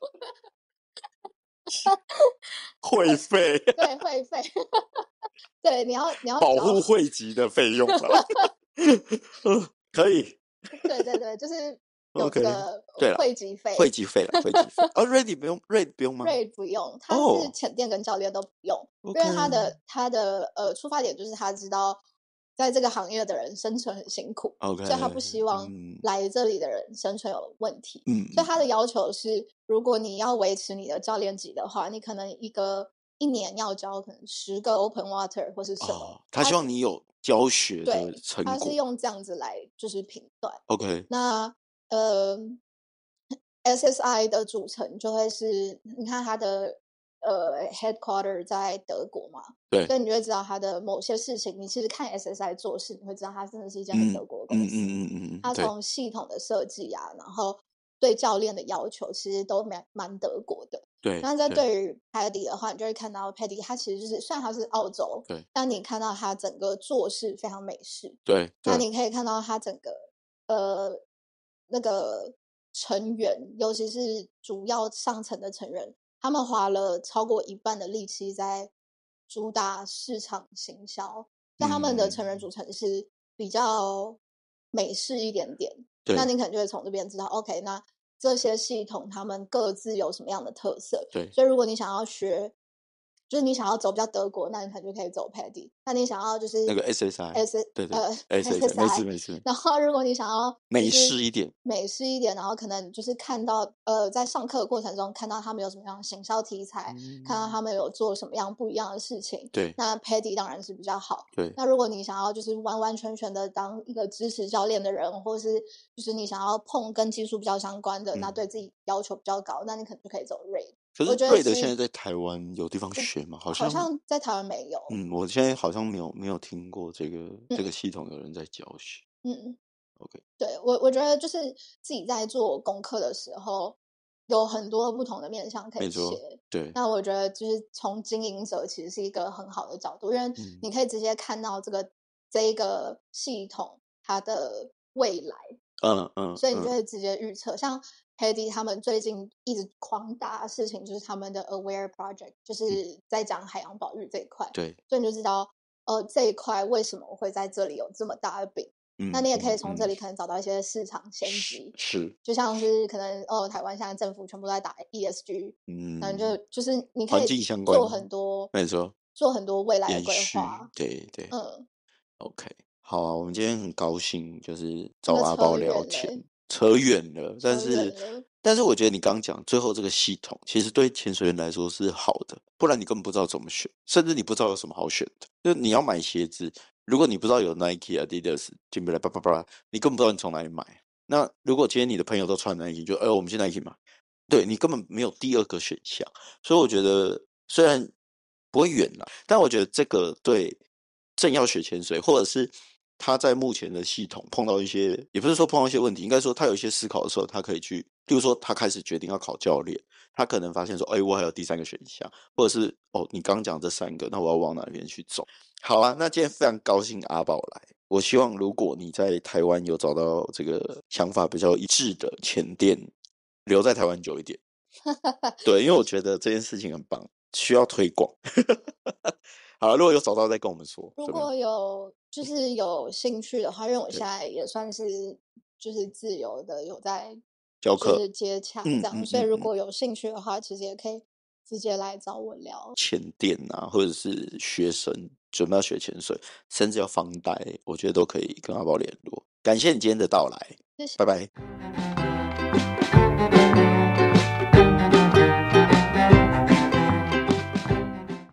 会费。 对，会费。对，你要你要保护会籍的费用吧。可以。 对对对，就是有这个会籍费， 会籍费了，会籍费。哦 ，Raid 不用 ，Raid 不用吗 ？Raid 不用，他是潜店跟教练都不用， 哦、 因为他的他的呃出发点就是他知道在这个行业的人生存很辛苦， okay, 所以他不希望来这里的人生存有问题。嗯，所以他的要求是，如果你要维持你的教练级的话，你可能一个一年要教可能十个 Open Water 或是什么。哦、 他希望你有教学的成果， 他是用这样子来就是评断。 OK， 那呃 ，S S I 的组成就会是，你看他的呃 headquarter 在德国嘛， 对， 所以你就会知道他的某些事情，你其实看 S S I 做事，你会知道他真的是一间很德国的公司。嗯嗯嗯嗯嗯，他从系统的设计啊，然后对教练的要求，其实都蛮蛮德国的。 对， 那在对于 Paddy 的话，你就会看到 Paddy 他其实就是虽然他是澳洲， 对， 但你看到他整个做事非常美式。 对， 那你可以看到他整个呃那个成员，尤其是主要上层的成员，他们花了超过一半的力气在主打市场行销，所以他们的成员组成是比较美式一点点。那你可能就会从这边知道 ，OK， 那这些系统他们各自有什么样的特色？ 对， 所以如果你想要学，就是你想要走比较德国，那你可能就可以走 Paddy。那你想要就是那个 S S I， 对对， 呃 S S I， 没事没事。 然后如果你想要美式一点， 美式一点，然后可能就是看到呃，在上课的过程中看到他们有什么样的行销题材，嗯、看到他们有做什么样不一样的事情。 对， 那 Paddy 当然是比较好。 对， 那如果你想要就是完完全全的当一个支持教练的人，或是就是你想要碰跟技术比较相关的，嗯、那对自己要求比较高，那你可能就可以走 Raid。 可是 Raid 现在在台湾有地方学吗？好像好像在台湾没有。 嗯，我现在好像没有没有听过这个、嗯、这个系统有人在教学。 嗯 ，OK， 对我我觉得就是自己在做功课的时候，有很多不同的面向可以写。 对， 那我觉得就是从经营者其实是一个很好的角度，因为你可以直接看到这个、嗯、这一个系统它的未来。 嗯嗯， 所以你就会直接预测，嗯、像 Paddy 他们最近一直狂打的事情，就是他们的 Aware Project， 就是在讲海洋保育这一块。 对， 所以你就知道，呃，这一块为什么会在这里有这么大的饼。嗯、那你也可以从这里可能找到一些市场先机。 是， 就像是可能哦，台湾现在政府全部都在打 E S G，嗯，然后就就是你可以做很多， 没错， 做很多未来的规划。 对对， 嗯 ，OK。好啊，我们今天很高兴，就是找阿宝聊天，扯远了，但是但是我觉得你刚刚讲最后这个系统，其实对潜水员来说是好的，不然你根本不知道怎么选，甚至你不知道有什么好选的。就你要买鞋子，如果你不知道有 Nike、Adidas、Timberland 叭叭叭，你根本不知道你从哪里买。那如果今天你的朋友都穿 Nike， 就哎、呃，我们去 Nike 买，对你根本没有第二个选项。所以我觉得虽然不会远啦，但我觉得这个对正要学潜水，或者是他在目前的系统碰到一些，也不是说碰到一些问题，应该说他有一些思考的时候，他可以去，例如说他开始决定要考教练，他可能发现说，哎，我还有第三个选项，或者是哦，你刚讲这三个，那我要往哪边去走？好啊，那今天非常高兴阿宝来，我希望如果你在台湾有找到这个想法比较一致的潜店，留在台湾久一点。对，因为我觉得这件事情很棒，需要推广。好，如果有找到再跟我们说。 如果有就是有兴趣的话，因为我现在也算是就是自由的有在教课， 就是接洽这样，嗯嗯嗯嗯，所以如果有兴趣的话，其实也可以直接来找我聊。 潜店啊，或者是学生准备要学潜水，甚至要放贷，我觉得都可以跟阿宝联络。感谢你今天的到来， 谢谢， 拜拜。 拜。